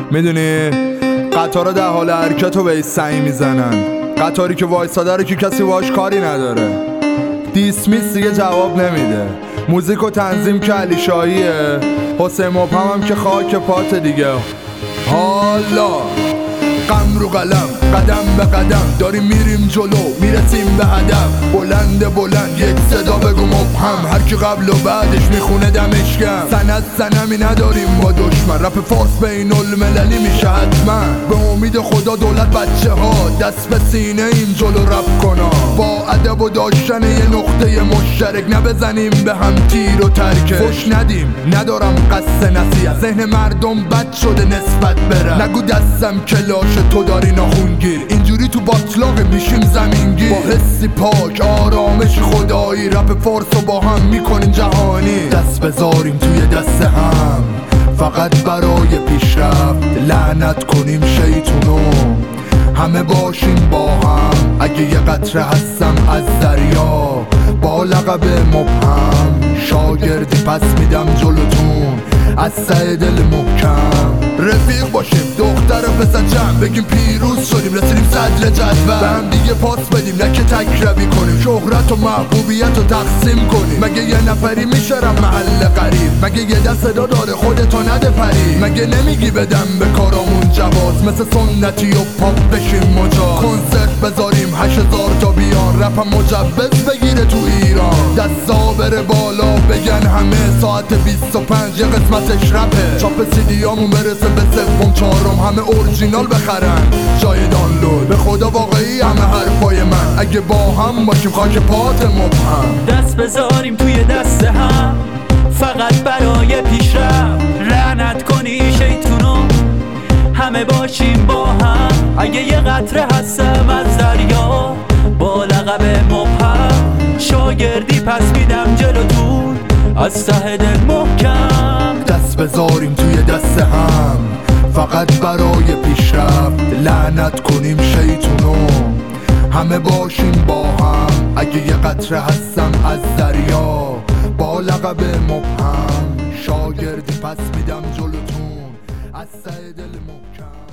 میدونی قطارا در حال حرکت و به سعی میزنن. قطاری که وایساده رو که کسی باش کاری نداره. دیسمیس دیگه جواب نمیده. موزیک و تنظیم که علی شاهیه، حسین مبهم هم که خاک پات دیگه. حالا قم رو قلم، قدم به قدم داریم میریم جلو، میرسیم به هدف. بلند بلند یک صدا بگو مبهم، هر کی قبل و بعدش میخونه دمش گرم. سند سنمی نداریم با دشمن، رپ فارس بین المللی میشه حتما. به امید خدا دولت بچه ها دست به سینه ایم جلو رپ کنا. با ادب و داشتن یه نقطه مشترک، نبزنیم به هم تیر و ترکه. فش ندیم، ندارم قصد نصیحت، ذهن مردم بد شده نسبت بره. نگو دستم کلاش تو داری ناخونگیر، اینجوری تو باطلاق میشیم زمینگیر. با حسی پاک آرامش خدایی، رپ فارسو با هم میکنیم جهانی. دست بذاریم توی دست هم فقط برای پیشرفت، لعنت کنیم شیطونو همه باشیم با هم. اگه یه قطره هستم از دریا با لقب مبهم، شاگردی پس میدم جلوتون از ته دل محکم. رفیق باشیم دختر و پسر جمع، بگیم پیروز شدیم رسیدیم صدر جدول. به هم دیگه پاس بدیم نه که تکربی کنیم، شهرت و محبوبیت رو تقسیم کنیم. مگه یه نفری میشرم محل غریب، مگه یه دست صدا داره خودتو نده پری. مگه نمیگی بدم به کارامون جواز، مثل سنتی و پاپ بشیم مجاز. کنسرت بذاریم 8000 تا بیان، رپم مجوز بگیره تو ایران. دستا بره بالا بگن همه، ساعت 25 یه قسمتش رپه. چاپ سیدیامون برسه به سوم چهارم، همه اورجینال بخرن جای دانلود. به خدا واقعی همه حرفای من، اگه با هم باشیم خاک پات مبهم. دست بذاریم توی دست هم فقط برای پیشرفت، لعنت کنی شیطونو همه باشیم با هم. اگه یه قطره هستم از دریا با لقب مبهم، شاگردی پس میدم جلوتون از ته دل محکم. دست بذاریم توی دست هم فقط برای پیشرفت، لعنت کنیم شیطونو همه باشیم با هم. اگه یه قطره هستم از دریا با لقب مبهم، شاگردی پس میدم جلوتون از ته دل محکم.